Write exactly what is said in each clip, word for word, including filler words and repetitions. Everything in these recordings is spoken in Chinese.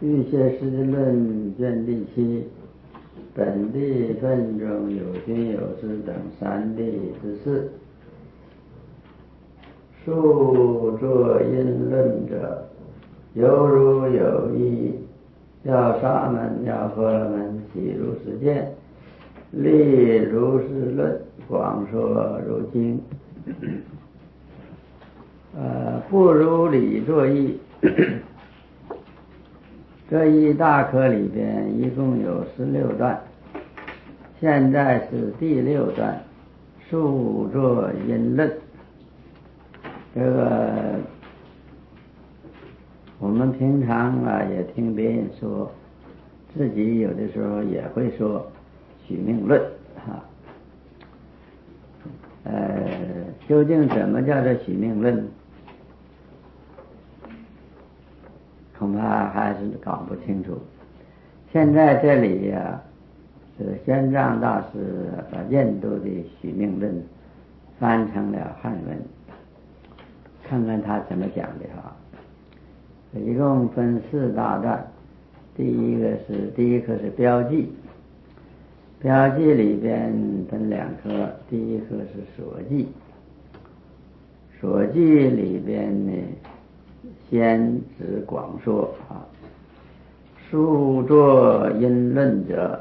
欲切师之论卷第七，本地分中有君有师等三地之事。述作因论者，犹如有一要沙门要婆罗门喜如实见，立如是论，广说如经。呃，不如理作义。这一大课里边一共有十六段，现在是第六段，述作因论。这个我们平常啊也听别人说，自己有的时候也会说许命论啊。呃，究竟什么叫做许命论？恐怕还是搞不清楚。现在这里呀、啊，是玄奘大师把印度的许命论翻成了汉文，看看他怎么讲的哈。一共分四大段，第一个是第一课是标记，标记里边分两科，第一课是所记，所记里边呢先指广说啊，述作因论者，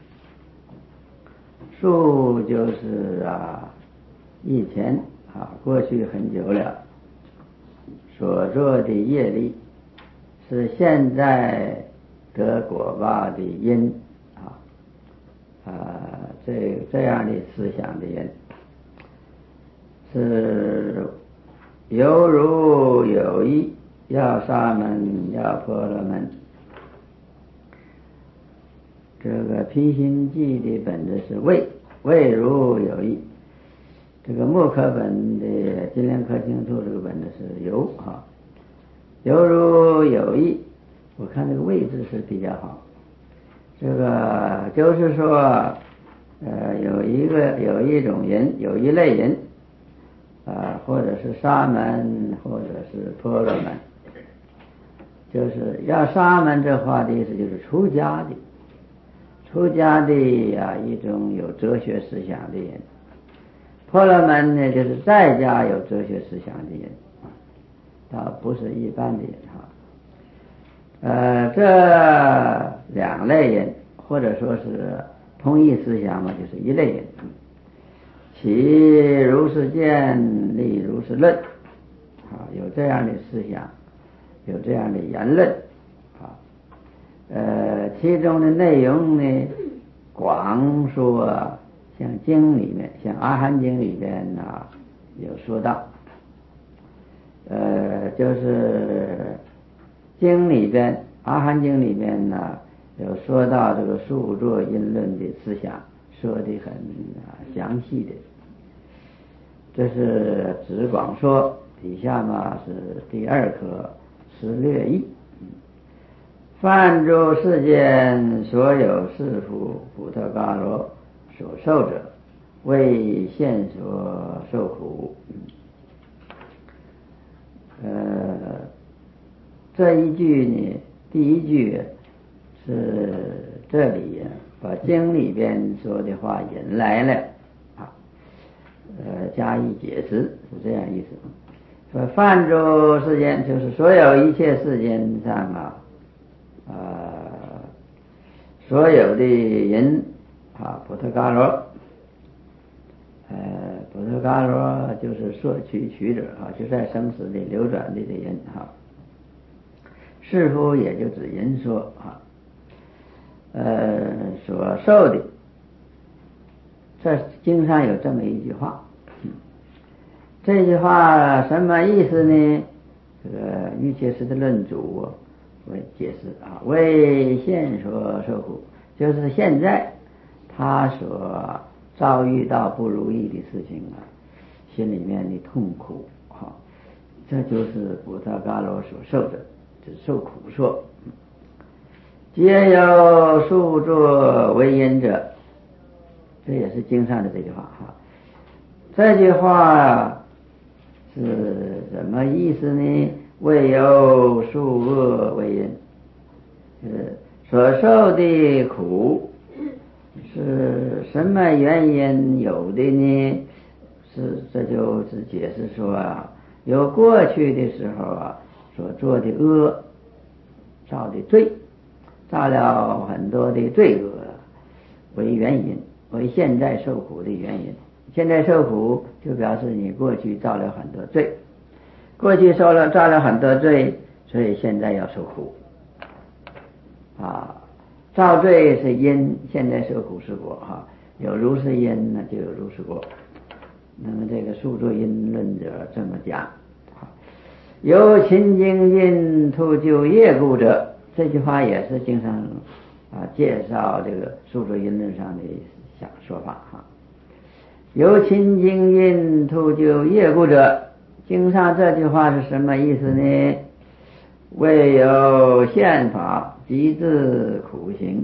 述就是啊以前啊过去很久了所做的业力，是现在得果报的因啊啊这这样的思想的人，是犹如有一要沙门要婆罗门。这个披心记的本子是谓，谓如有一。这个木刻本的金莲科清处这个本子是由啊，犹如有一。我看这个位置是比较好。这个就是说，呃，有一个有一种人，有一类人，啊、呃，或者是沙门，或者是婆罗门。就是要沙门这话的意思就是出家的。出家的呀、啊，一种有哲学思想的人，婆罗门呢就是在家有哲学思想的人，倒不是一般的人哈。呃，这两类人或者说是同一思想嘛，就是一类人，其如是见，立如是论，啊，有这样的思想，有这样的言论，啊。呃，其中的内容呢，广说，像经里面，像阿含经里边啊，有说到，呃，就是经里边，阿含经里边呢，有说到这个述作因论的思想，说的很啊详细的。这是指广说，底下嘛是第二课是略译。泛诸世间所有是复普特伽罗所受者，为现所受苦。呃，这一句呢，第一句是这里把经里边说的话引来了啊，呃，加以解释，是这样意思。说泛诸世间就是所有一切世间上啊。呃，所有的人啊，普特伽罗，呃，普特伽罗就是摄取取者啊，就在生死里流转的人啊。是夫也就指人说啊，呃，所受的，这经上有这么一句话，嗯、这句话什么意思呢？这个瑜伽师的论主为解释啊，为现所受苦，就是现在他所遭遇到不如意的事情啊，心里面的痛苦啊，这就是普特伽罗所受的，就是受苦说。皆有述作为因者，这也是经上的这句话哈。这句话是什么意思呢？为有述恶为因， 就是所受的苦是什么原因有的呢？是这就是解释说啊，有过去的时候啊所做的恶，造的罪，造了很多的罪恶为原因，为现在受苦的原因。现在受苦就表示你过去造了很多罪，过去受了造了很多罪，所以现在要受苦啊。造罪是因，现在受苦是果哈，有如是因呢，就有如是果。那么这个数作因论者这么讲，由勤精进图就业故者，这句话也是经常啊介绍这个数作因论上的想说法哈。由勤精进图就业故者，经上这句话是什么意思呢？为有宪法即自苦行。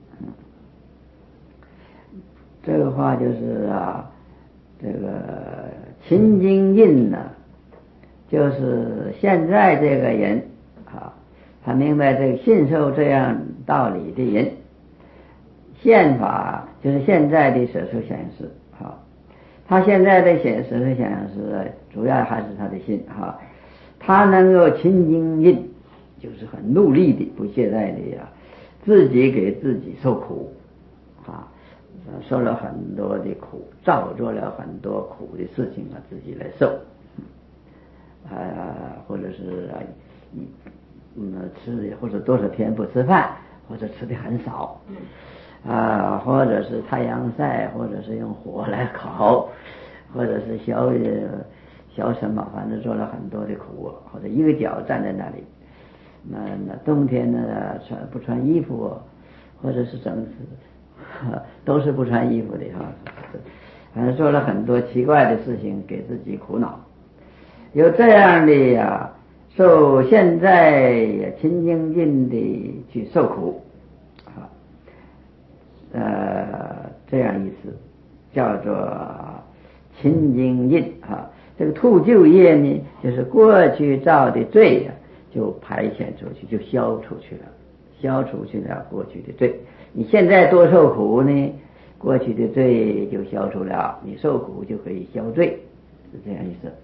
这个话就是啊，这个勤精进呢，就是现在这个人啊，他明白这个信受这样道理的人，宪法就是现在的舍受显示啊，他现在的显舍受显示主要还是他的心哈，他能够勤精进，就是很努力的不懈怠的呀，自己给自己受苦啊，受了很多的苦，造作了很多苦的事情啊，自己来受啊，或者是啊，嗯，吃或者多少天不吃饭，或者吃的很少啊，或者是太阳晒，或者是用火来烤，或者是小小什么，反正做了很多的苦，或者一个脚站在那里，那那冬天呢穿不穿衣服，或者是整都是不穿衣服的哈，反正做了很多奇怪的事情，给自己苦恼。有这样的呀，受现在勤精进的去受苦啊，呃，这样意思叫做勤精进啊。这个吐就业呢，就是过去造的罪呀，就排遣出去，就消出去了，消除去了过去的罪。你现在多受苦呢，过去的罪就消除了，你受苦就可以消罪，是这样意思。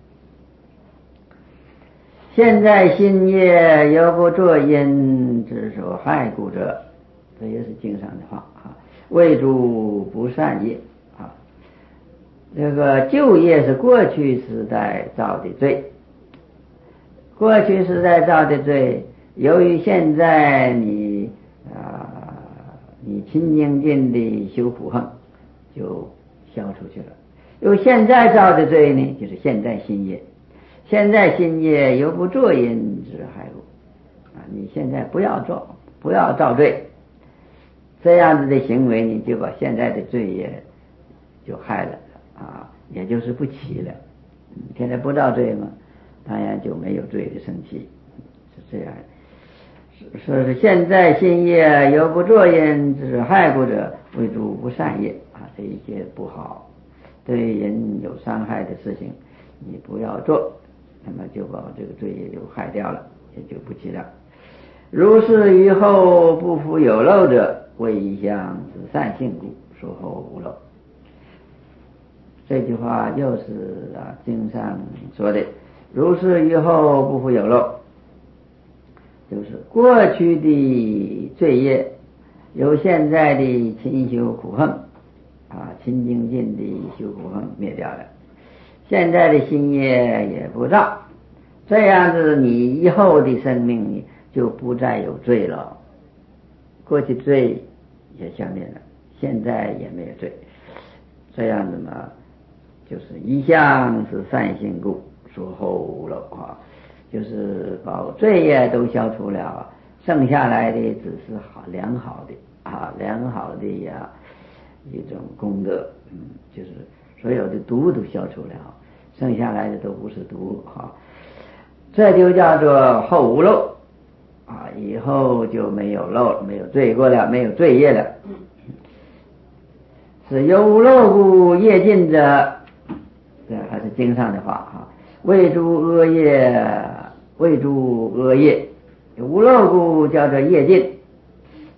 现在新业犹不作因之所害故者，这也是经上的话啊，谓诸不善业啊。这个旧业是过去时代造的罪，过去时代造的罪，由于现在你啊，你勤精进的修苦行，就消出去了。由现在造的罪呢，就是现在新业。现在新业犹不作因之害故啊，你现在不要做，不要造罪，这样子的行为，你就把现在的罪业就害了啊，也就是不起了。现在不造罪嘛，当然就没有罪的生起，是这样。说是现在新业犹不作因之害故者，谓诸不善业啊，这一些不好，对人有伤害的事情，你不要做。那么就把这个罪业就害掉了，也就不起了。如是于后不复有漏者，谓一向之善性故，说后无漏。这句话又是啊经上说的，如是于后不复有漏，就是过去的罪业由现在的勤修苦行啊，勤精进的修苦行灭掉了。现在的新业也不造，这样子你以后的生命就不再有罪了，过去罪也消灭了，现在也没有罪，这样子嘛，就是一向是善性故，说后无漏啊，就是把罪业都消除了，剩下来的只是好良好的啊良好的呀一种功德，嗯，就是所有的毒都消除了，剩下来的都不是毒哈，这就叫做后无漏啊，以后就没有漏，没有罪过了，没有罪业了。是有无漏故业尽者，这还是经上的话哈，谓诸恶业，谓诸恶业，无漏故叫做业尽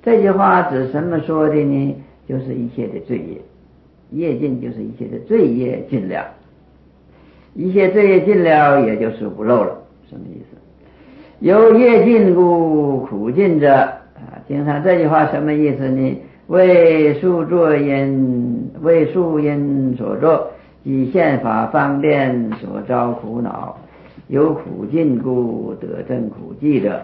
这句话指什么说的呢？就是一切的罪业，业尽就是一切的罪业尽了，一切罪业尽了，也就是无漏了。什么意思？由业尽故苦尽者啊，经上这句话什么意思呢？为数作因，为数因所作，以现法方便所招苦恼，由苦尽故得正苦际者。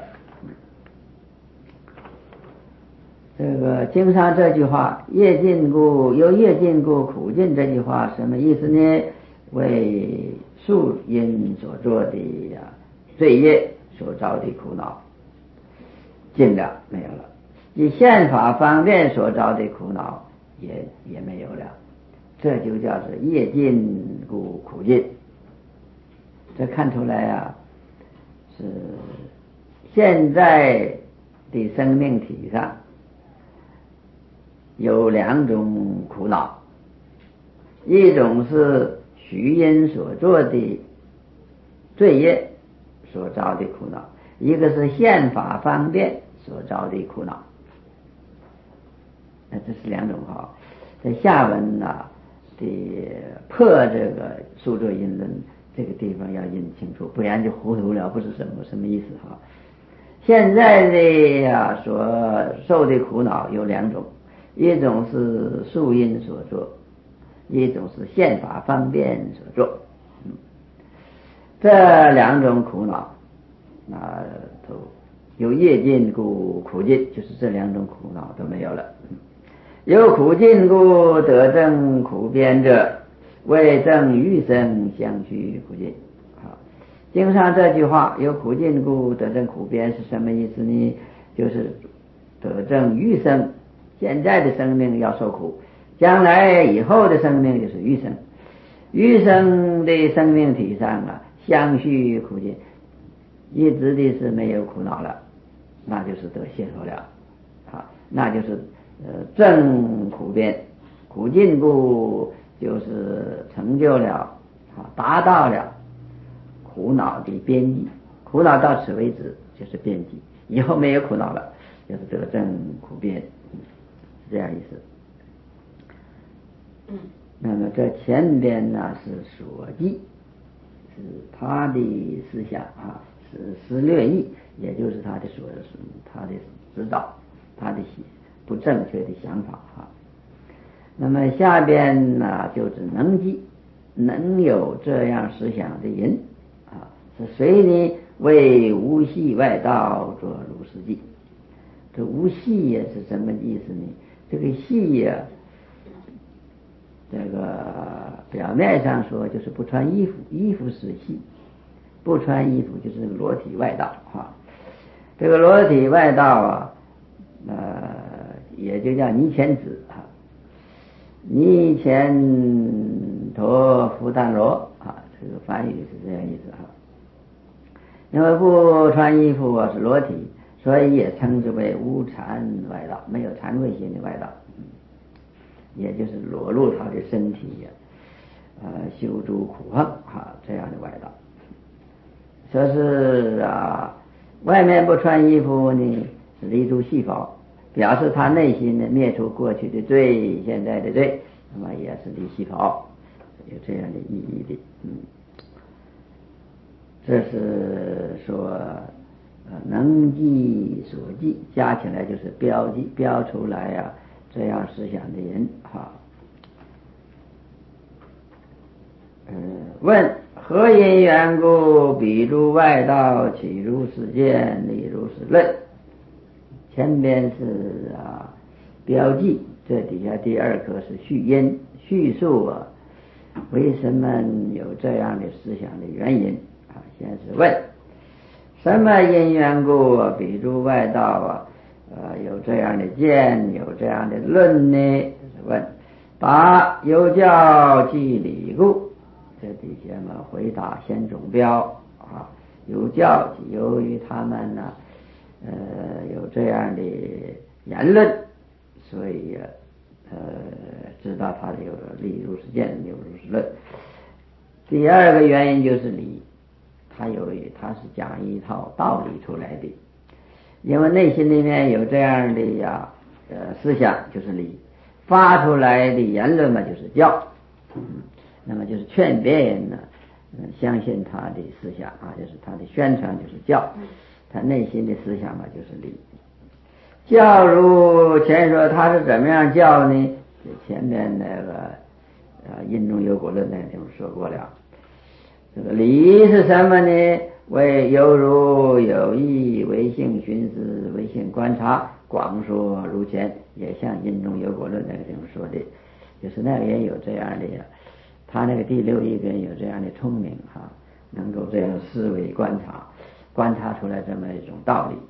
这个经上这句话，业尽故由业尽故苦尽，这句话什么意思呢？为数因所做的呀罪业所招的苦恼尽了，没有了。以宪法方便所招的苦恼也也没有了，这就叫做业尽故苦尽。这看出来啊，是现在的生命体上有两种苦恼，一种是虚因所做的罪业所招的苦恼，一个是宪法方便所招的苦恼。那这是两种哈。在下文呢、啊、的破这个数作因论这个地方要印清楚，不然就糊涂了，不是什么什么意思哈。现在的呀、啊、所受的苦恼有两种，一种是数因所做，一种是宪法方便所做。嗯，这两种苦恼啊都有业尽故苦尽，就是这两种苦恼都没有了。有苦尽故得正苦边者，为正欲生相续苦尽。好，经上这句话有苦尽故得正苦边是什么意思呢？就是得正欲生，现在的生命要受苦，将来以后的生命就是欲生，欲生的生命体上啊相续苦尽，一直的是没有苦恼了，那就是得解脱了啊，那就是呃正苦边。苦尽故就是成就了啊，达到了苦恼的边际，苦恼到此为止就是边际，以后没有苦恼了，就是得正苦边，是这样意思。嗯，那么这前边呢是所记，是他的思想啊，是思略意，也就是他的所他的指导，他的不正确的想法啊。那么下边呢就是能记，能有这样思想的人啊，是谁呢？为无系外道做如是记。这无系也是什么意思呢？这个系呀、啊，这个表面上说就是不穿衣服，衣服是系，不穿衣服就是裸体外道啊。这个裸体外道啊，呃，也就叫尼乾子啊，尼乾陀福丹罗啊，这个翻译是这样意思啊。因为不穿衣服啊是裸体，所以也称之为无惭外道，没有惭愧心的外道。也就是裸露他的身体呀、啊，呃，修诸苦行啊，这样的外道。说是啊，外面不穿衣服呢，是离诸细胞，表示他内心呢灭除过去的罪，现在的罪，那么也是离细胞，有这样的意义的。嗯，这是说呃能记所记，加起来就是标记，标出来啊。这样思想的人哈，嗯，问何因缘故，彼诸外道起如是见，立如是论？前边是啊标记，这底下第二课是序因，叙述啊为什么有这样的思想的原因啊。先是问什么因缘故，彼诸外道啊呃，有这样的见，有这样的论呢？就是问，答有教即理故。这底下嘛，回答先总标啊，有教即由于他们呢，呃，有这样的言论，所以呃，知道他有理如是见，有如是论。第二个原因就是理，他有他是讲一套道理出来的。 因为内心里面有这样的呀呃思想就是理，发出来的言论嘛就是教，嗯，那么就是劝别人呢，嗯，相信他的思想啊，就是他的宣传就是教，他内心的思想嘛就是理。教如前说他是怎么样教呢？前面那个呃印中有果论那个地方说过了。这个理是什么呢？为犹如有意为性寻思，为性观察，广说如前，也像印中有果论那个地方说的，就是那个人有这样的，他那个第六意根有这样的聪明哈、啊，能够这样思维观察，观察出来这么一种道理。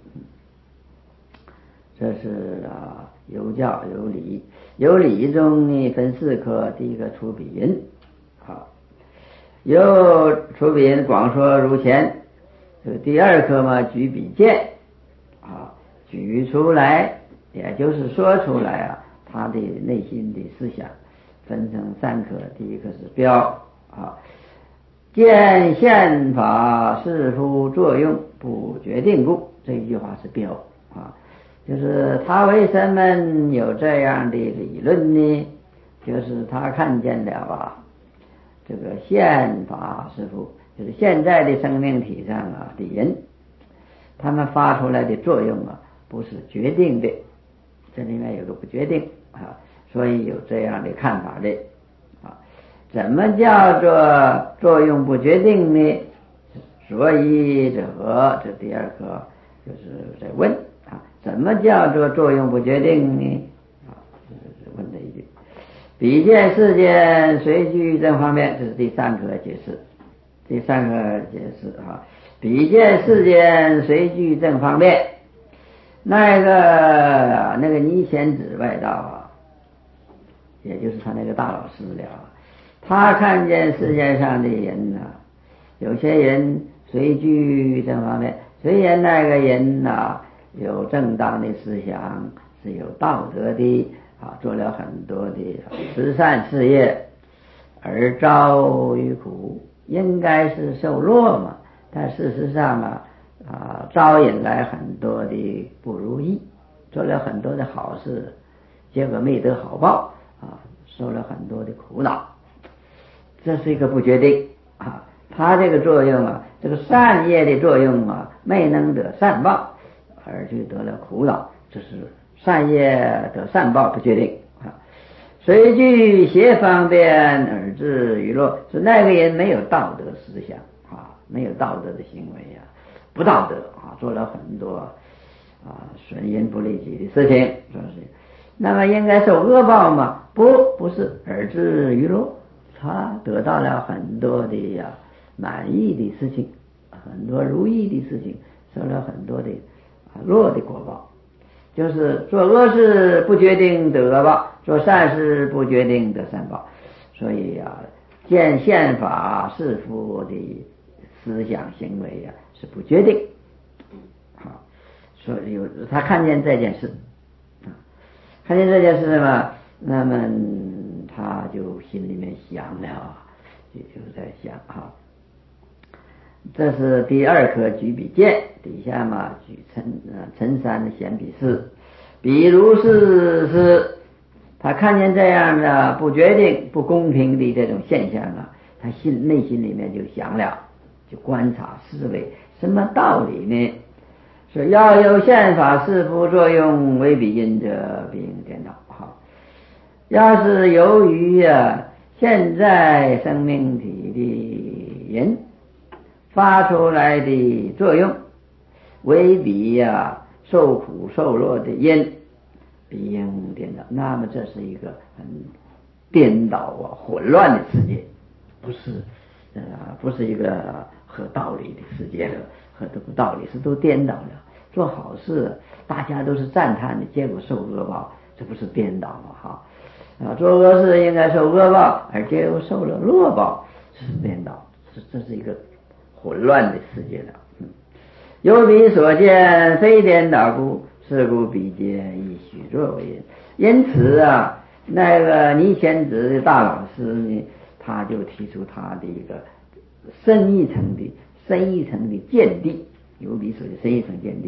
这是啊有教有理，有理中呢分四科，第一个出比音，好，有出比音广说如前，这第二科嘛举比见，啊举出来，也就是说出来啊他的内心的思想，分成三科，第一个是标啊，见宪法是夫作用不决定故，这一句话是标啊。就是他为什么有这样的理论呢？就是他看见了啊，这个宪法师傅，就是现在的生命体上啊的人，他们发出来的作用啊，不是决定的，这里面有个不决定啊，所以有这样的看法的啊。怎么叫做作用不决定呢？所以者何？这第二个就是在问。怎么叫做作用不决定呢？啊，这是问的一句。比见事件随居这方面，这是第三个解释。第三个解释啊，比见事件随居正方面，那个那个尼贤子外道啊，也就是他那个大老师了，他看见世界上的人呐、啊，有些人随居正方面，虽然那个人呐、啊。有正当的思想，是有道德的啊，做了很多的慈善事业，而遭于苦，应该是受落嘛。但事实上啊，啊招引来很多的不如意，做了很多的好事，结果没得好报啊，受了很多的苦恼。这是一个不决定啊，他这个作用啊，这个善业的作用啊，没能得善报。而就得了苦恼，这是善业得善报不决定啊。随具邪方便而至于乐，是那个人没有道德思想啊，没有道德的行为啊，不道德啊，做了很多啊损人不利己的事情，说是那么应该受恶报吗？不，不是，而至于乐，他得到了很多的呀满意的事情，很多如意的事情，受了很多的乐的果报，就是做恶事不决定得恶报，做善事不决定得善报。所以啊，见宪法是夫的思想行为啊是不决定。好，所以有他看见这件事啊，看见这件事嘛，那么他就心里面想了，也就在想啊。这是第二科举比见，底下嘛举陈呃陈三的显比四，比如是是，他看见这样的不决定、不公平的这种现象啊，他心内心里面就想了，就观察思维，什么道理呢？说要有宪法是副作用为比因者，必应颠倒。好，要是由于啊现在生命体的人发出来的作用为比呀、啊、受苦受乐的因，必应颠倒。那么这是一个很颠倒啊混乱的世界，不是呃不是一个合道理的世界了，合这个道理是都颠倒了。做好事大家都是赞叹的，结果受恶报，这不是颠倒吗？哈啊，做恶事应该受恶报，而结果受了乐报，这是颠倒，这这是一个混乱的世界了。嗯，由彼所见非颠倒故，是故彼见以许作为因。因此啊，那个尼贤子的大老师呢，他就提出他的一个深一层的深一层的见地，由彼所见深一层见地，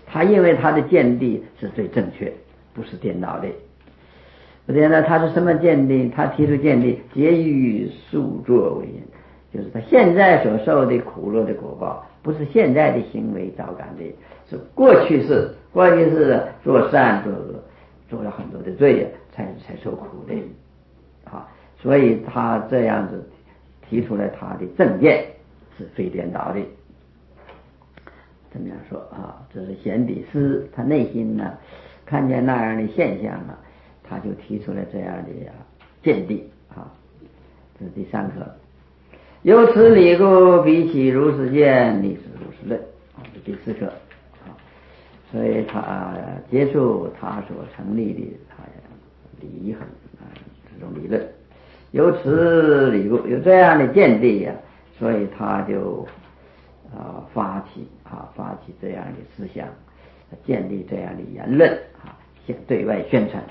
他因为他的见地是最正确，不是颠倒的。不对呢，他是什么见地？他提出见地，皆于宿作为因，就是他现在所受的苦乐的果报，不是现在的行为造感的，是过去式，过去式做善做恶，做了很多的罪，才才受苦的。啊，所以他这样子提出来他的正见是非颠倒的。怎么样说啊？这是显比师，他内心呢看见那样的现象啊，他就提出了这样的见地啊。这是第三课。由此理故，比起如是见，立是如是论啊。这第四课啊。所以他接触他所成立的他理很啊这种理论，由此理故，有这样的见地呀、啊，所以他就啊发起啊发起这样的思想，建立这样的言论啊，向对外宣传。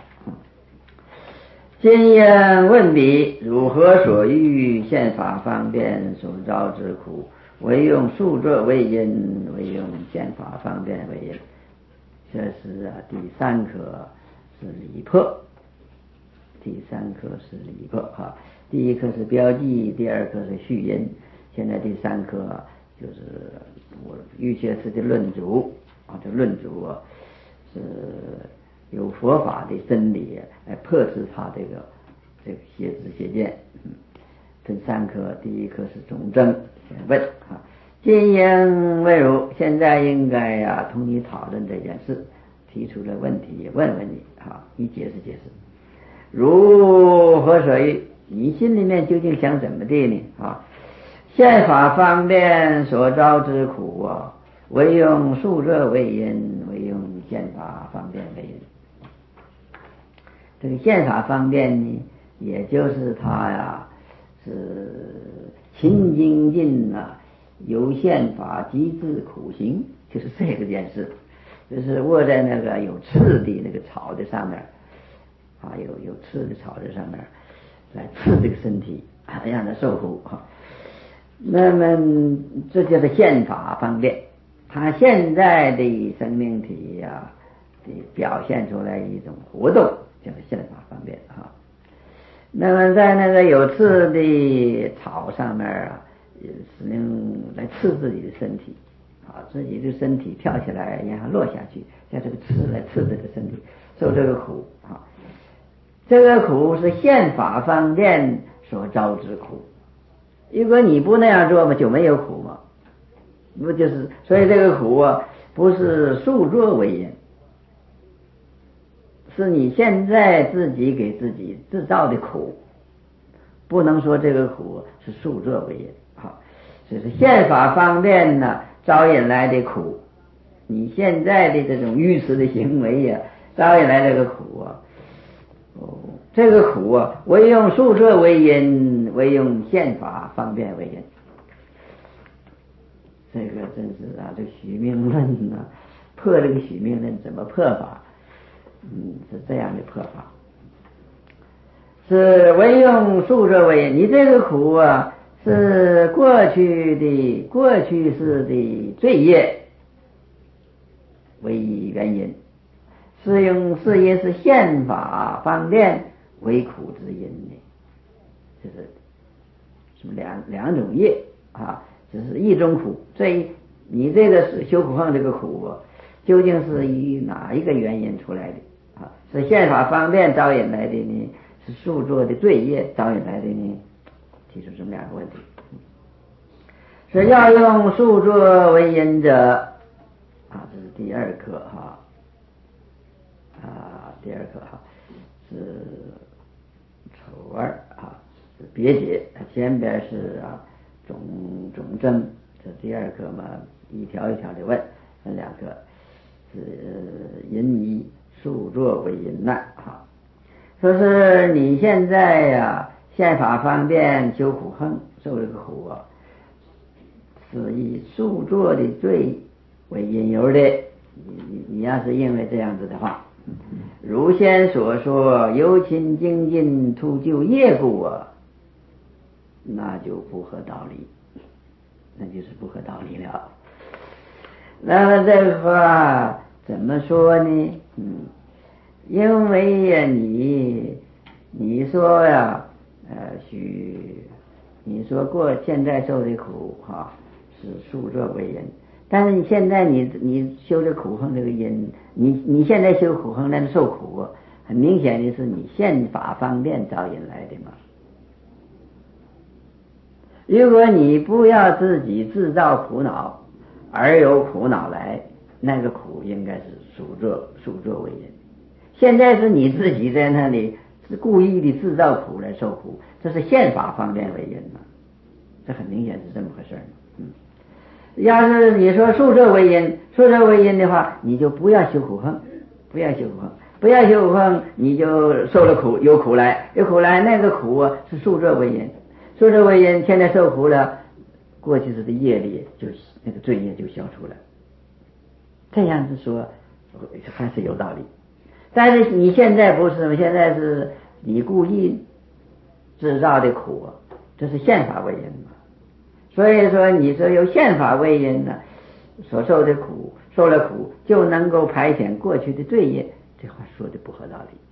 今应问彼，如何所欲现法方便所招之苦，唯用数作为因，唯用现法方便为因。这是啊第三课是理破，第三课是理破哈。第一课是标记，第二课是序因，现在第三课就是我预学士的论主啊，这论主啊是有佛法的真理来破斥他这个这个邪知邪见。嗯，这三课，第一课是总证，先问啊，今应问如，现在应该呀、啊、同你讨论这件事，提出了问题，问问你啊，你解释解释。如何所欲？你心里面究竟想怎么的呢？啊，现法方便所招之苦啊，唯用数作为因，唯用现法方便为因。这个现法方便呢，也就是他呀是勤精进啊，由现法即至苦行，就是这个件事，就是卧在那个有刺的那个草的上面啊，有有刺的草在上面来刺这个身体，让它受苦啊。那么这就是现法方便，他现在的生命体呀、啊，的表现出来一种活动，叫做现法方便啊。那么在那个有刺的草上面啊，使用来刺自己的身体啊，自己的身体跳起来然后落下去，在这个刺来刺这个身体，受这个苦啊。这个苦是现法方便所招之苦，如果你不那样做嘛，就没有苦嘛，不就是？所以这个苦啊，不是数作为因，是你现在自己给自己制造的苦，不能说这个苦是数作为因。好，这是现法方便呢招引来的苦，你现在的这种愚痴的行为呀、啊，招引来这个苦啊。哦，这个苦啊，唯用数作为因，唯用现法方便为因。这个真是啊，这许命论呢、啊，破这个许命论怎么破法？嗯，是这样的破法，是唯用数作为因。你这个苦啊，是过去的过去式的罪业为原因，是用是也是现法方便为苦之因呢，就是什么两两种业啊，只是一种苦。这你这个是修苦行这个苦啊，究竟是以哪一个原因出来的啊？是现法方便招引来的呢，是数作的罪业招引来的呢？提出这么两个问题。是要用数作为因者啊，这是第二课哈。啊，第二课哈是丑二啊，是别解，前边是啊总总证，这第二课嘛一条一条的问，这两个是因以数作为因难啊。说是你现在呀、啊、现法方便修苦行受这个苦啊，是以数作的罪为因由的。你你要是认为这样子的话，如先所说由勤精进图就业故啊，那就不合道理，那就是不合道理了。那么这个话怎么说呢？嗯，因为呀，你你说呀，呃，许你说过现在受的苦哈、啊，是数作为因，但是你现在你你修这苦恨这个因，你你现在修苦恨那受苦，很明显的是你现法方便招引来的嘛。如果你不要自己制造苦恼，而有苦恼来，那个苦应该是数作数作为因。现在是你自己在那里是故意的制造苦来受苦，这是现法方便为因嘛，这很明显是这么回事。嗯，要是你说数作为因，数作为因的话，你就不要修苦恨，不要修苦恨，不要修苦恨，你就受了苦，有苦来，有苦来，那个苦啊是数作为因，数作为因，现在受苦了，过去时的业力就那个罪业就消除了，这样子说还是有道理。但是你现在不是，现在是你故意制造的苦，这是现法为因嘛。所以说你说有现法为因呢，所受的苦，受了苦就能够排遣过去的罪业，这话说的不合道理。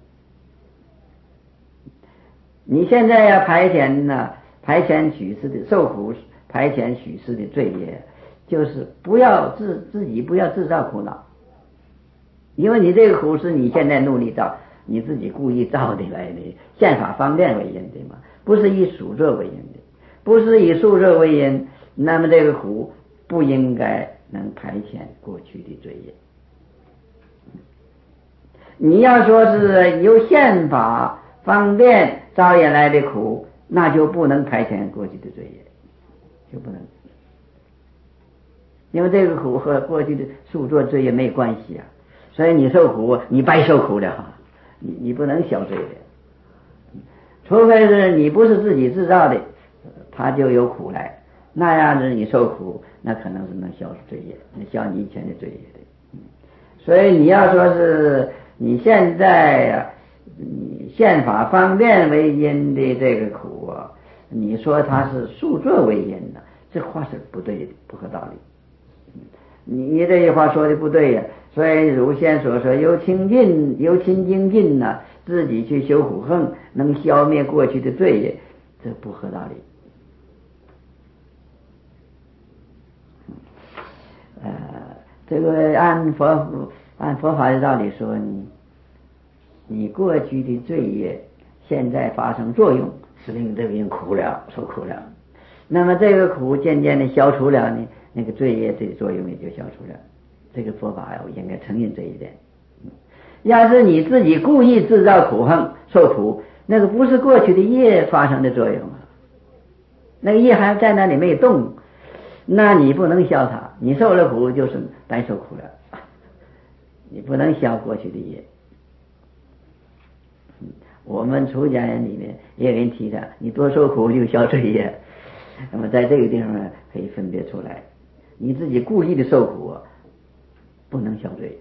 你现在要排遣呢，排遣许世的受苦，排遣许世的罪业，就是不要自自己不要制造苦恼。因为你这个苦是你现在努力造，你自己故意造的来的，现法方便为因的嘛，不是以数作为因的，不是以数作为因，那么这个苦不应该能排遣过去的罪业。你要说是由现法方便招引来的苦，那就不能排遣过去的罪业，就不能，因为这个苦和过去的数作罪业没关系啊。所以你受苦，你白受苦了，你你不能消罪的，除非是你不是自己制造的，他就有苦来，那样子你受苦，那可能是能消除罪业，能消你以前的罪业的。所以你要说是你现在啊，你宪法方便为因的这个苦啊，你说它是数作为因呢，这话是不对的，不合道理。你你这句话说的不对呀、啊。所以如先所说，由清净由清精进呢、啊，自己去修苦恨，能消灭过去的罪业，这不合道理。呃，这个按佛按佛法的道理说，你你过去的罪业现在发生作用，是令这个人苦了，受苦了。那么这个苦渐渐的消除了呢，那个罪业的作用也就消除了。这个佛法我应该承认这一点。要是你自己故意制造苦恨受苦，那个不是过去的业发生的作用啊，那个业还在那里没有动，那你不能消它，你受了苦就是白受苦了，你不能消过去的业。我们出家人里面也有人提倡，你多受苦就消罪业。那么在这个地方呢，可以分别出来，你自己故意的受苦不能消罪，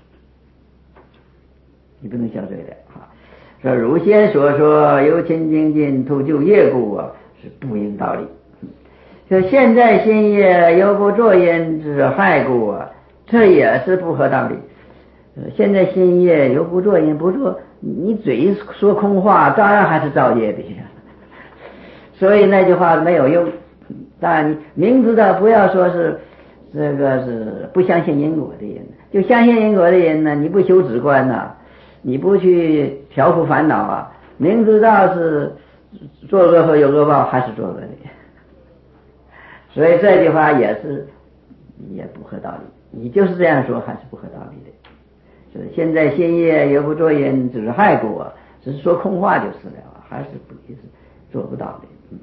你不能消罪的啊。说如先所说，由清精进图救业故啊，是不应道理。说现在新业犹不作因之害故啊，这也是不合道理。现在新业犹不作因，不做，你嘴说空话，照样还是造业的呀。所以那句话没有用。当然你明知道不要说是这个是不相信因果的人，就相信因果的人呢，你不修止观呐、啊，你不去调伏烦恼啊，明知道是做恶后有恶报，还是做恶的。所以这句话也是也不合道理，你就是这样说还是不合道理的。是现在新业也不作因，只是害故啊，只是说空话就是了，还是不是做不到的。嗯，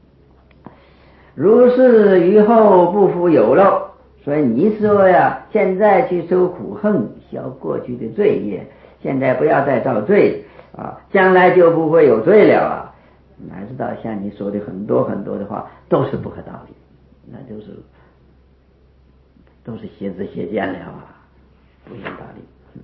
如是于后不复有漏。所以你说呀，现在去受苦恨，消过去的罪业，现在不要再造罪啊，将来就不会有罪了啊。哪知道像你说的很多很多的话都是不合道理，那就是都是邪知邪见了啊，不有道理。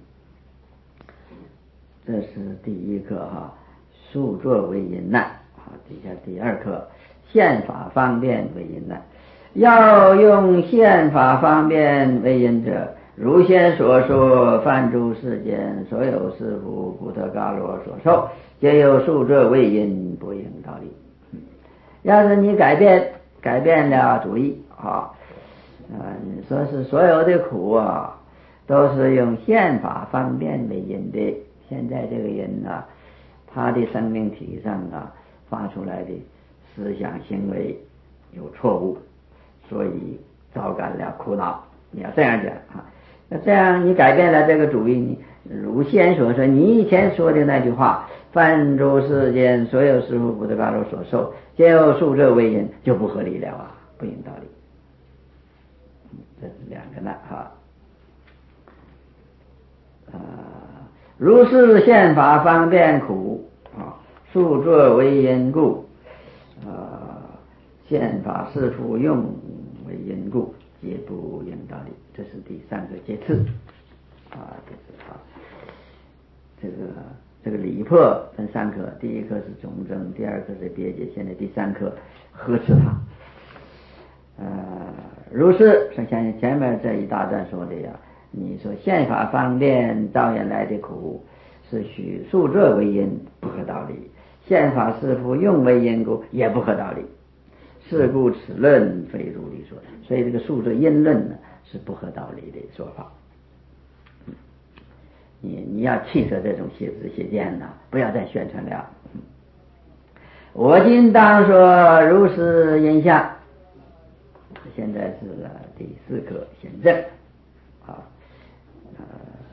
这是第一课哈，数作为因难。好，底下第二课，宪法方便为因难。要用宪法方便为因者， 如先所说，凡诸世间所有事故，布特伽罗所受，皆有数者为因，不应道理。要是你改变改变了主意啊，呃，说是所有的苦啊，都是用宪法方便为因的。现在这个人呢、啊，他的生命体上啊发出来的思想行为有错误，所以招感了苦恼。你要这样讲啊。那这样你改变了这个主意，你如先所说，你以前说的那句话，凡诸世间所有事物布特伽罗所受，皆有数者为因，就不合理了啊，不应道理。这是两个呢哈。啊，如是宪法方便苦啊，数作为因故啊，宪法是复用为因故，皆不应道理。这是第三个阶次啊，这是啊，这个这个理破分三科，第一科是总证，第二科是别解，现在第三科呵斥他。呃，如是，像前前面这一大段说的呀，你说宪法方便导演来的苦，是许数作为因，不合道理；宪法是复用为因故，也不合道理。是故此论非如理说，所以这个数作因论呢是不合道理的说法。你你要弃舍这种邪知邪见呐，不要再宣传了。我今当说如是因相。现在是第四课显证啊，呃，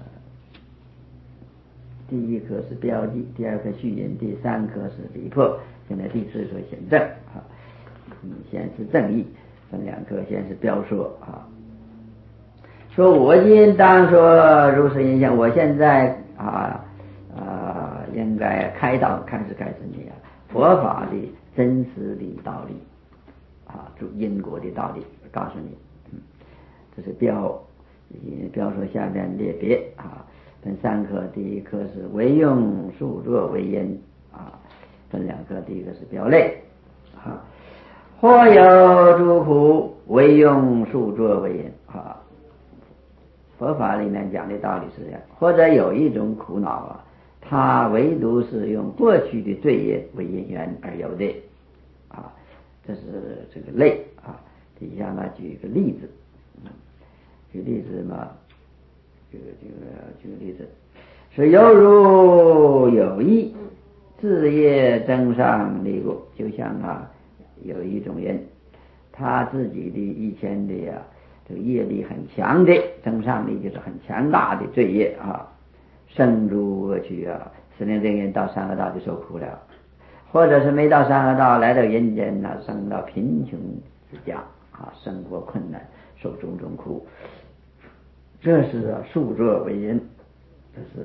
第一课是标记，第二课序引，第三课是理破，现在第四课显证啊。嗯，先是正义，分两课，先是标说啊。说我今当说如是因相，我现在啊啊应该开导，开始开始你啊，佛法的真实的道理。啊，就因果的道理告诉你，嗯，这是标，标说下面列别啊，分三科，第一科是为用数作为因啊，分两科，第一个是标类啊，或有诸苦为用数作为因啊，佛法里面讲的道理是这样，或者有一种苦恼啊，它唯独是用过去的罪业为因缘而有的啊。这是这个类啊，底下呢举一个例子，举例子嘛，这个这个举个例子，是犹如有意自业增上利过，就像啊有一种人，他自己的以前的呀、啊、这个业力很强的增上力，就是很强大的罪业啊，生入恶趣啊，使令这个人到三恶道就受苦了。或者是没到三恶道，来到人间呢，生到贫穷之家啊，生活困难，受种种苦，这是啊数作为因，这是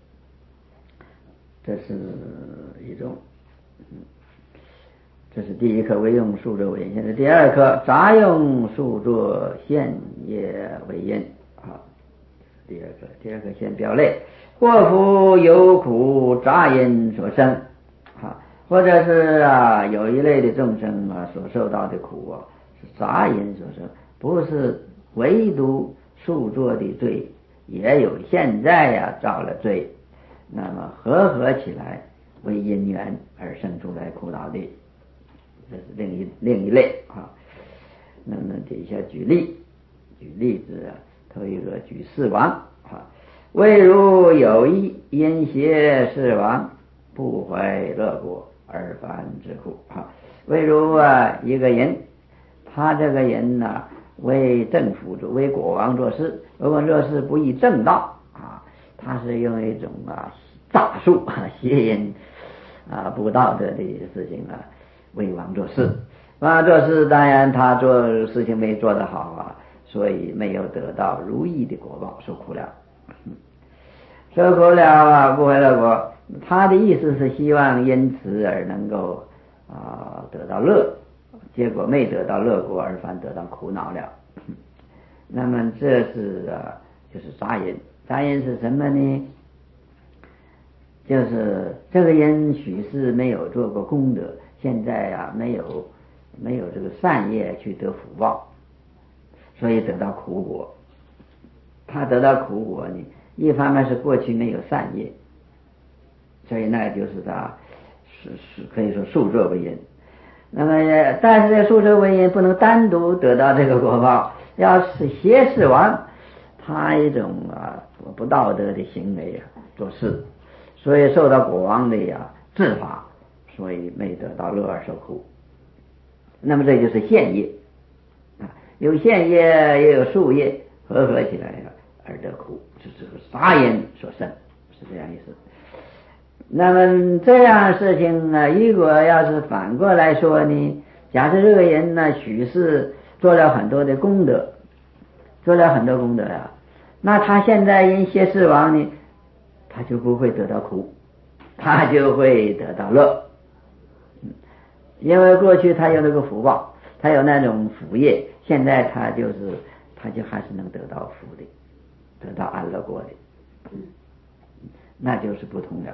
这是一种，嗯，这是第一课为用数作为因。现在第二课杂用数作现业为因啊，第二个第二个先标类，祸福有苦杂因所生啊。或者是啊，有一类的众生啊，所受到的苦啊，是杂因所生，不是唯独数作的罪，也有现在呀、啊、造了罪，那么合合起来为因缘而生出来苦恼的，这是另一另一类啊。那么底下举例，举例子啊，头一个举四王啊，唯如有一因邪四王，不怀乐果。而凡之苦啊，例如啊，一个人，他这个人呢、啊，为政府做，为国王做事，如果做事不以正道啊，他是用一种啊诈术啊、邪淫啊、不道德的事情啊，为王做事。王做事，当然他做事情没做得好啊，所以没有得到如意的果报，受苦了。受苦了啊，不怀乐果。他的意思是希望因此而能够啊、呃、得到乐，结果没得到乐果，而反得到苦恼了。那么这是啊，就是杂因。杂因是什么呢？就是这个人许是没有做过功德，现在啊没有没有这个善业去得福报，所以得到苦果。 他得到苦果呢，一方面是过去没有善业，所以那就是他是是可以说数作为因。那么但是这数作为因不能单独得到这个果报，要是邪视王他一种啊不道德的行为啊做事，所以受到国王的呀治罚，所以没得到乐而受苦。那么这就是现业啊，有现业也有数业，合合起来呀而得苦，是这个杀因所生，是这样意思。那么这样的事情呢，如果要是反过来说呢，假设这个人呢许是做了很多的功德，做了很多功德啊，那他现在因邪视王呢，他就不会得到苦，他就会得到乐。因为过去他有那个福报，他有那种福业，现在他就是他就还是能得到福的，得到安乐果的，那就是不同的。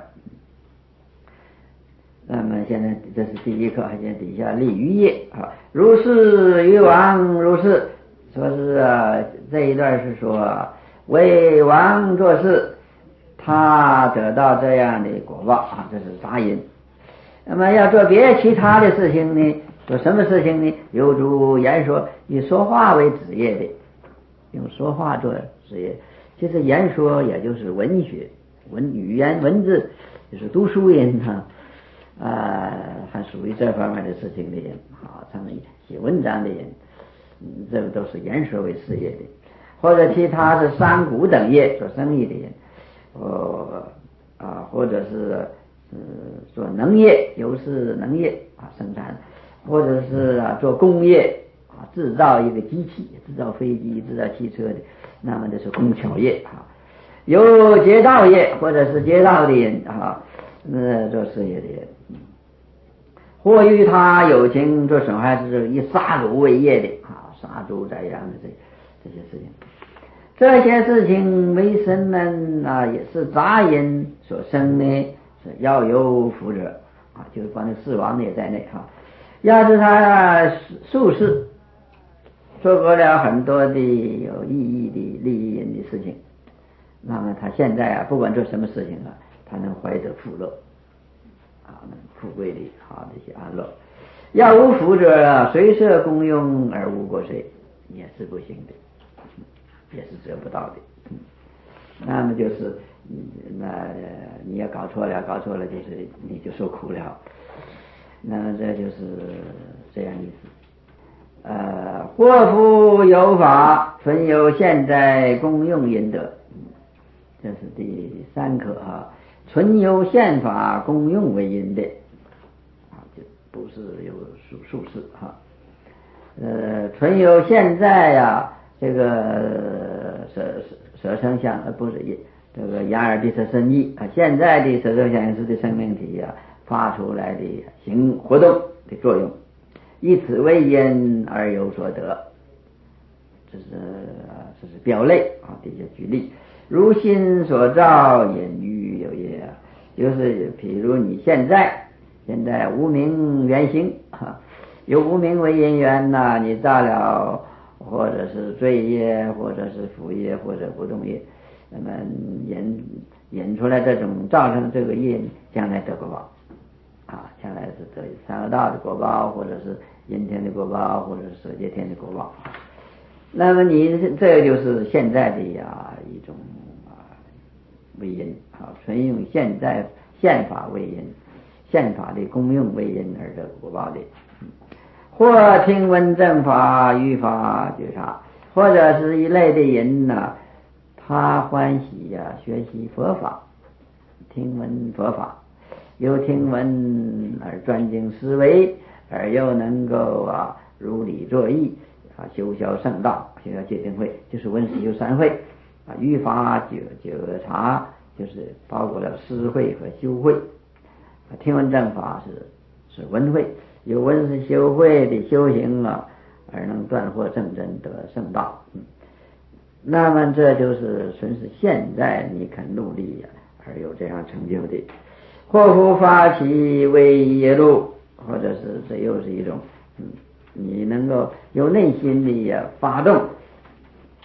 那么现在这是第一课，现在底下立于业啊，如是于王如是，说是啊，这一段是说为王做事，他得到这样的果报啊，这是杂因。那么要做别其他的事情呢，做什么事情呢？有诸言说，以说话为职业的，用说话做职业。其实言说也就是文学、文语言、文字，就是读书人哈。啊，还属于这方面的事情的人，好，他们写文章的人，嗯，这个都是言说为事业的，或者其他是商贾等业做生意的人，哦啊，或者是嗯做农业，由是农业啊生产，或者是啊做工业啊制造一个机器，制造飞机、制造汽车的，那么这是工巧业啊。有街道业或者是街道的人啊，那做事业的人。或与他有情做损害之，以杀戮为业的啊，杀猪宰羊的这这些事情，这些事情为神们啊也是杂因所生呢，是要有福者啊，就是把那四王也在内哈、啊。要是他术士做过了很多的有意义的利益人的事情，那么他现在啊不管做什么事情啊，他能怀得福乐。啊，富贵的啊，这些安乐，要无福者啊，随舍公用而无过谁，也是不行的，也是得不到的。嗯、那么就是，那你也搞错了，搞错了，就是你就受苦了。那么这就是这样意思。呃，祸福有法，存有现在公用因德，这是第三课啊。存有宪法公用为因的啊，就不是有术术士哈。呃，存有现在呀、啊，这个舍舍生相呃不是这个眼耳鼻舌身意啊，现在的舍生相应是的生命体啊发出来的行活动的作用，以此为因而有所得，这是这是表类啊，底下举例。如心所造，隐喻有业啊，就是譬如你现在现在无明缘行啊，有无明为因缘呐、啊，你造了或者是罪业，或者是福业，或者不动业，那么引引出来这种造成这个业，将来得果报啊，将来是得三恶道的果报，或者是阴天的果报，或者是色界天的果报。那么你这就是现在的呀一种啊为因啊，纯用现在宪法为因，宪法的功用为因而得果报的。或听闻正法语法觉察，或者是一类的人呢、啊，他欢喜呀、啊、学习佛法，听闻佛法，又听闻而专精思维，而又能够啊如理作意啊，修销圣道，修销戒定慧，就是闻思修三慧啊，语法觉觉察就是包括了思慧和修慧啊，听闻正法是是闻慧，有闻思修慧的修行啊，而能断惑正真得圣道。嗯，那么这就是纯是现在你肯努力呀、啊，而有这样成就的。或复发起为业路，或者是这又是一种，嗯，你能够由内心里呀发动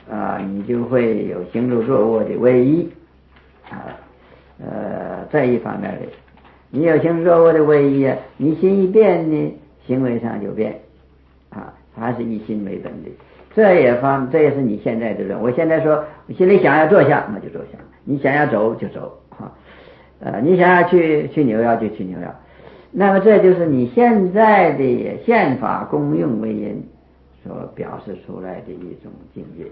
啊，你就会有行住坐卧的唯一啊。呃，这一方面的，你有行住坐卧的唯一，你心一变呢，行为上就变啊，还是以心为本的。这也方，这也是你现在的人。我现在说，我心里想要坐下，那就坐下；你想要走就走啊。呃，你想要去去扭腰就去扭腰。那么这就是你现在的宪法功用为因所表示出来的一种境界。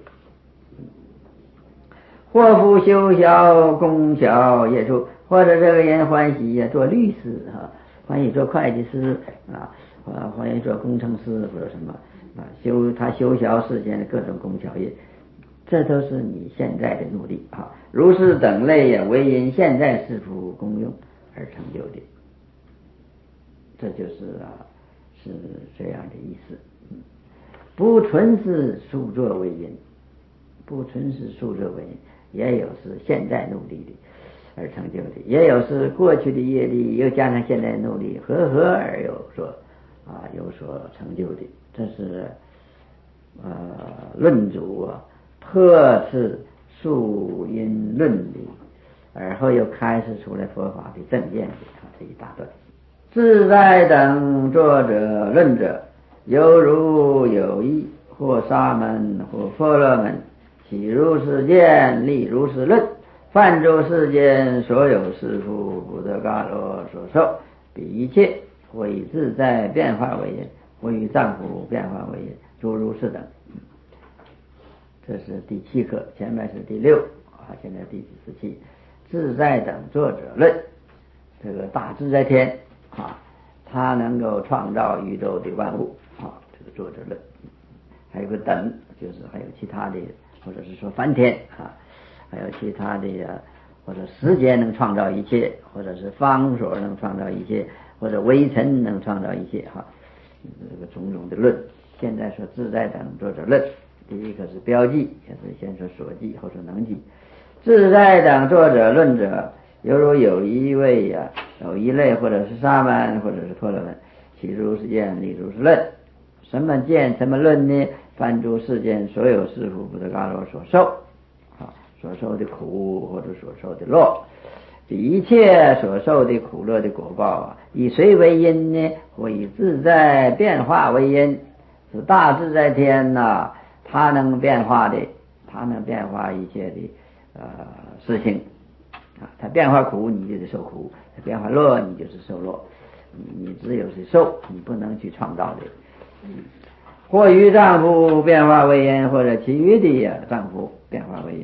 或复修小功小业处，或者这个人欢喜呀做律师啊，欢喜做会计师啊，啊欢喜做工程师或者什么啊，修他修小世间的各种功小业，这都是你现在的努力啊。如是等类呀，为因现在世福功用而成就的，这就是啊，是这样的意思。不纯是数作为因，不纯是数作为因。也有是现在努力的而成就的，也有是过去的业力又加上现在努力合合而有所啊有所成就的。这是呃论主啊特次数因论理，而后又开始出来佛法的正见的啊这一大段。自在等作者论者，犹如有意或沙门或婆罗门，起如是见，立如是论，犯诸世间所有事父不得伽罗所受，彼一切或以自在变化为因，或以丈夫变化为因，诸如是等。这是第七课，前面是第六啊，现在第十七。自在等作者论，这个大自在天啊，他能够创造宇宙的万物啊，这个作者论。还有个等，就是还有其他的，或者是说梵天啊，还有其他的，或者时间能创造一切，或者是方所能创造一切，或者微尘能创造一切哈，这个种种的论。现在说自在等作者论，第一个是标记，也是先说所记，后说能记。自在等作者论者，犹如有一位呀、啊，有一类，或者是沙门，或者是婆罗门，起如是见，立如是论。什么见什么论呢？犯诸世间所有事父不得伽罗所受啊，所受的苦或者所受的乐，一切所受的苦乐的果报啊，以谁为因呢？或以自在变化为因。是大自在天呐、啊，它能变化的，它能变化一切的呃事情啊，它变化苦，你就得受苦；它变化乐，你就是受乐。你你只有是受，你不能去创造的。或于丈夫变化为因，或者其余的丈夫变化为因。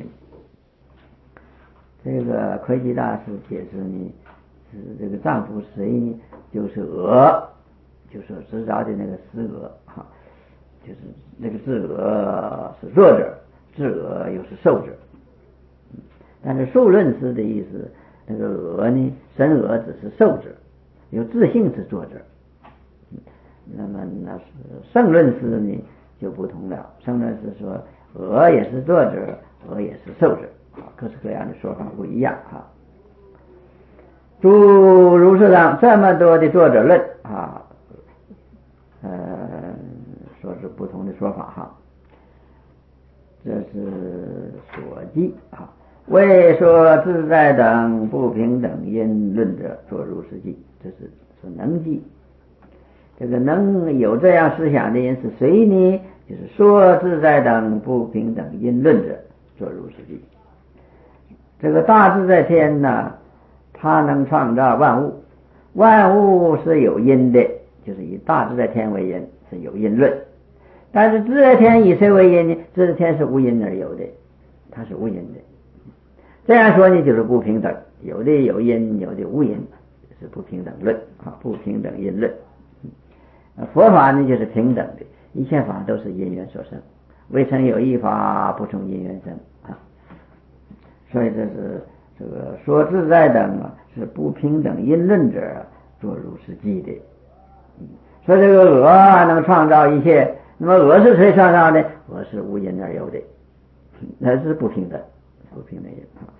这个魁吉大师解释呢，是这个丈夫谁呢？就是鹅，就说执着的那个思鹅哈，就是那个自鹅是作者，自鹅又是受者。但是受论师的意思，那个鹅呢，神鹅只是受者，有自性是作者。那么那是圣论师呢就不同了，圣论师说鹅也是作者，鹅也是受者啊，各式各样的说法不一样啊。诸如是等这么多的作者论啊，呃，说是不同的说法哈。这是所记啊。为说自在等不平等因论者，作如是记，这是说能记。这个能有这样思想的人是谁呢？就是说自在等不平等因论者，作如是记。这个大自在天呢，它能创造万物，万物是有因的，就是以大自在天为因，是有因论。但是自在天以谁为因呢？自在天是无因而有的，它是无因的。这样说呢，就是不平等，有的有因，有的无因，是不平等论啊，不平等因论。佛法呢就是平等的，一切法都是因缘所生，未曾有一法不从因缘生啊。所以这是这个说自在等啊，是不平等因论者作如是记的。说这个鹅能创造一切，那么鹅是谁创造的？鹅是无因而有的，那是不平等，不平等因啊。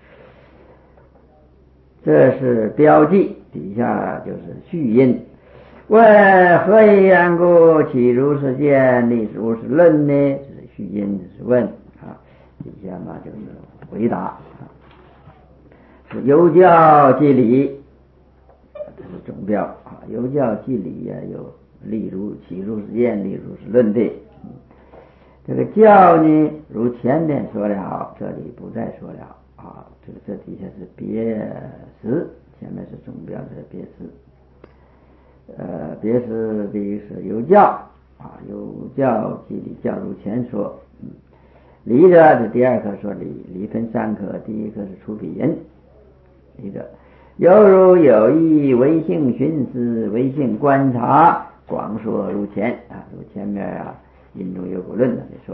这是标记，底下就是序音。问何以缘故起如是见，立如是论呢？这是序音，是问啊。 底下嘛就是回答，是有教即理，这是总标啊。有教即理呀、啊，有例如起如是言，例如是论的。这个教呢，如前面说了，这里不再说了啊。这个这底下是别词，前面是总标，这是别词。呃，别词第一是有教啊，有教即理，教如前说。嗯，理者这第二课说理，理分三课，第一课是出彼因。理者犹如有意唯性寻思，唯性观察，广说如前啊，如前面啊因中有果论的你说。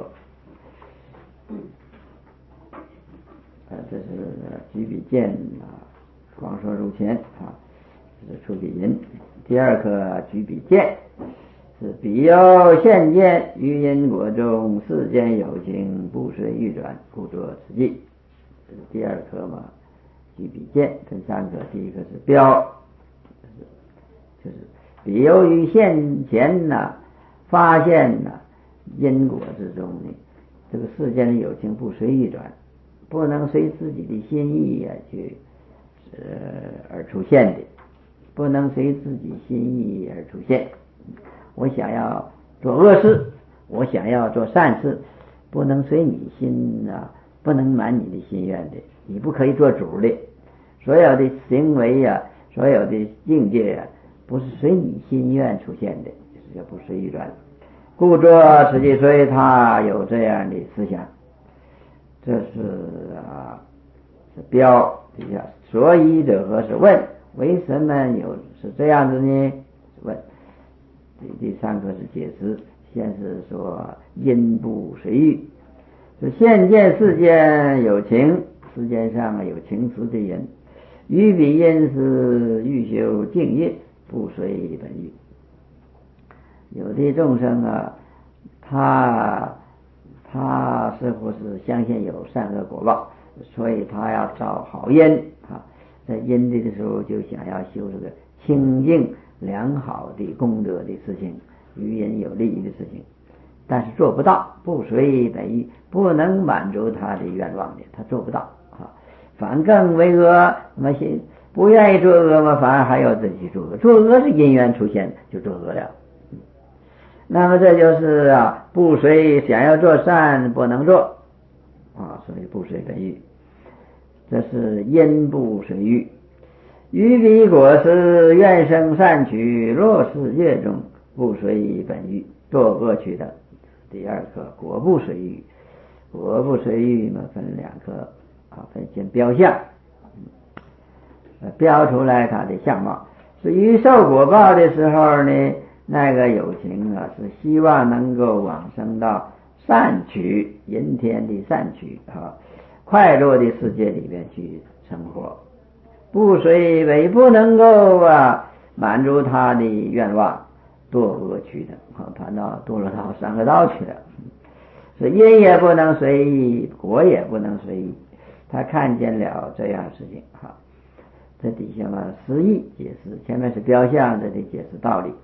啊，这是举笔见啊，广说如前啊，这是出彼因。第二课举笔见，是彼有现见，于因果中世间有情，不随欲转，故作此计。这是第二课嘛，举笔见分三课，第一个是标，就是彼由于现前呢、啊，发现呢、啊、因果之中呢，这个世间的有情不随欲转，不能随自己的心意啊去呃而出现的，不能随自己心意而出现。我想要做恶事，我想要做善事，不能随你心啊，不能满你的心愿的，你不可以做主的。所有的行为呀、啊，所有的境界呀、啊，不是随你心愿出现的，就是叫不随欲转。故作此计，所以他有这样的思想。这是啊，是标底下，所以者何是问？为什么有是这样子呢？问。第第三个是解释，先是说因不随欲，就现见世间有情，世间上有情执的人，于彼因是欲修静业，不随本欲。有的众生啊，他他似乎是相信有善恶果报，所以他要造好因啊，在因地的时候就想要修这个清净良好的功德的事情，于人有利益的事情，但是做不到，不随本欲，不能满足他的愿望的，他做不到啊，反更为恶。那么不愿意做恶嘛，反而还要自己做恶，做恶是因缘出现就做恶了。那么这就是啊，不随，想要做善不能做啊，所以不随本欲，这是因不随欲。于彼果是愿生善取，若是业中不随本欲，做恶趣的。第二课果不随欲，果不随欲嘛，分两课啊，分先标相，呃，标出来它的相貌。是于受果报的时候呢，那个有情啊，是希望能够往生到善趣人天的善趣啊，快乐的世界里面去生活。不随为不能够啊满足他的愿望，堕恶趣的，好，他到堕落到三恶道去了。所以因也不能随意，果也不能随意。他看见了这样事情，好，这底下嘛诗意解释，前面是标象，这里解释道理。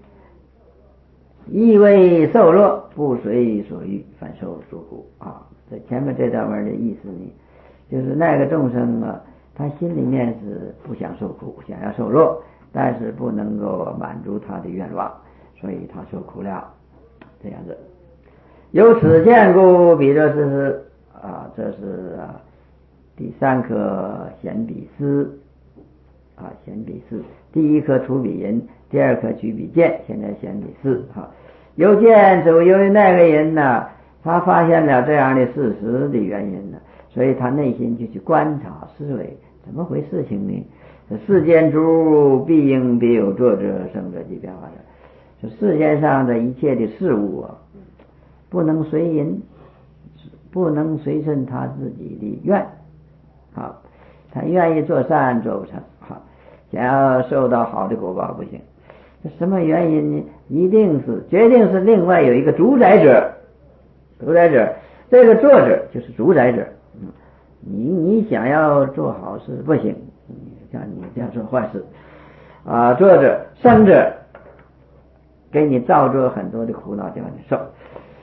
意为受乐，不随所欲，反受诸苦啊。这前面这段文的意思呢，就是那个众生啊，他心里面是不想受苦，想要受乐，但是不能够满足他的愿望，所以他受苦了，这样子。由此见故，彼这是啊，这是啊第三课显彼思啊，显彼思。第一课出彼因，第二课举彼见，现在显彼思哈。由见之，由于那个人呢，他发现了这样的事实的原因呢，所以他内心就去观察思维，怎么回事情呢？世间诸必应别有作者，生者即变化者。就世间上的一切的事物啊，不能随人，不能随顺他自己的愿。好，他愿意做善做不成，好，想要受到好的果报不行。什么原因呢？一定是决定是另外有一个主宰者，主宰者这个作者就是主宰者。嗯，你你想要做好事不行，像你这样做坏事啊，作者生者给你造作很多的苦恼，叫你受。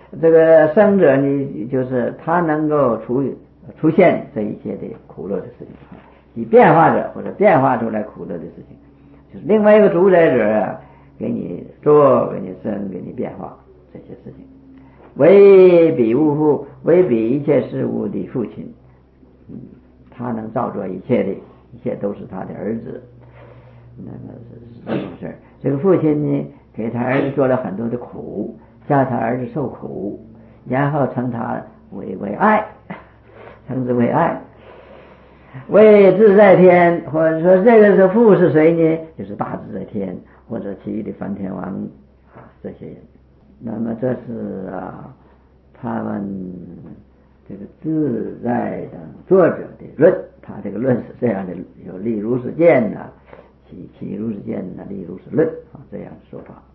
这个生者呢，就是他能够出出现这一切的苦乐的事情，以变化者或者变化出来苦乐的事情，就是另外一个主宰者啊，给你做，给你生，给你变化这些事情。为彼物父，为彼一切事物的父亲，嗯，他能造作一切的，一切都是他的儿子。那么是这种事儿。这个父亲呢，给他儿子做了很多的苦，叫他儿子受苦，然后称他为为爱，称之为爱。为自在天，或者说这个是父是谁呢？就是大自在天，或者其余的梵天王啊这些人。那么这是啊，他们这个自在等作者的论，他这个论是这样的，有立如是见呐、啊，起起如是见呐、啊，立如是论啊，这样说法。